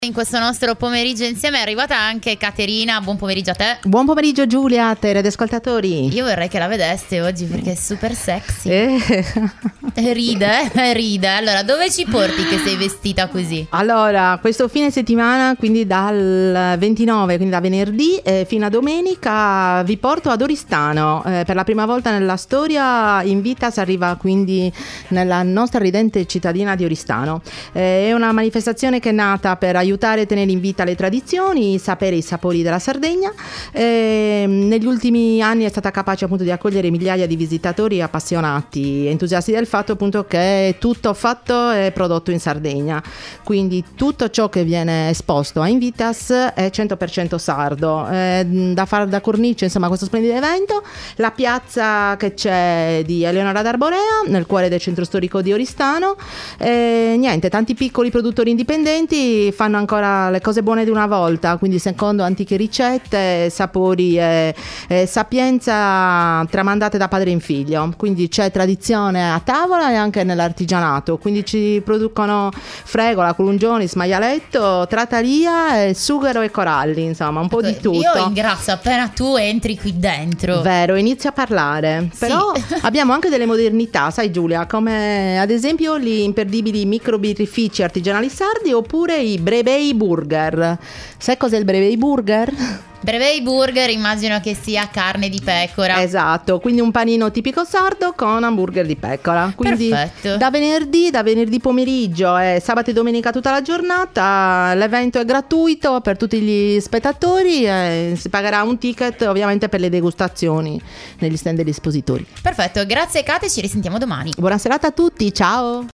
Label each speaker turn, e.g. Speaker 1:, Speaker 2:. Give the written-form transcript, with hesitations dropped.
Speaker 1: In questo nostro pomeriggio insieme è arrivata anche Caterina. Buon pomeriggio a te.
Speaker 2: Buon pomeriggio Giulia, a te radioascoltatori.
Speaker 1: Io vorrei che la vedeste oggi perché è super sexy. Ride. Allora, dove ci porti che sei vestita così?
Speaker 2: Allora, questo fine settimana, quindi dal 29, quindi da venerdì fino a domenica, vi porto ad Oristano. Per la prima volta nella storia Invitas arriva quindi nella nostra ridente cittadina di Oristano. È una manifestazione che è nata per aiutare a tenere in vita le tradizioni, sapere i sapori della Sardegna. Negli ultimi anni è stata capace appunto di accogliere migliaia di visitatori appassionati, entusiasti del fatto appunto che è tutto fatto e prodotto in Sardegna, quindi tutto ciò che viene esposto a Invitas è 100% sardo. Da cornice insomma questo splendido evento, la piazza che c'è di Eleonora d'Arborea nel cuore del centro storico di Oristano. Niente, tanti piccoli produttori indipendenti fanno ancora le cose buone di una volta, quindi secondo antiche ricette, sapori e sapienza tramandate da padre in figlio. Quindi c'è tradizione a tavola e anche nell'artigianato, quindi ci producono fregola, culungioni, smaialetto, trataria, sughero e coralli, insomma un po' di tutto.
Speaker 1: Io ingrasso appena tu entri qui dentro.
Speaker 2: Vero, inizio a parlare.
Speaker 1: Sì.
Speaker 2: Però abbiamo anche delle modernità, sai Giulia, come ad esempio gli imperdibili microbirrifici artigianali sardi oppure i Brevei Burger. Sai cos'è il Brevei Burger?
Speaker 1: Brevei Burger immagino che sia carne di pecora.
Speaker 2: Esatto, quindi un panino tipico sardo con hamburger di pecora. Quindi
Speaker 1: perfetto.
Speaker 2: da venerdì pomeriggio e sabato e domenica tutta la giornata. L'evento è gratuito per tutti gli spettatori e si pagherà un ticket ovviamente per le degustazioni negli stand degli espositori.
Speaker 1: Perfetto, grazie Kate, ci risentiamo domani.
Speaker 2: Buona serata a tutti, ciao!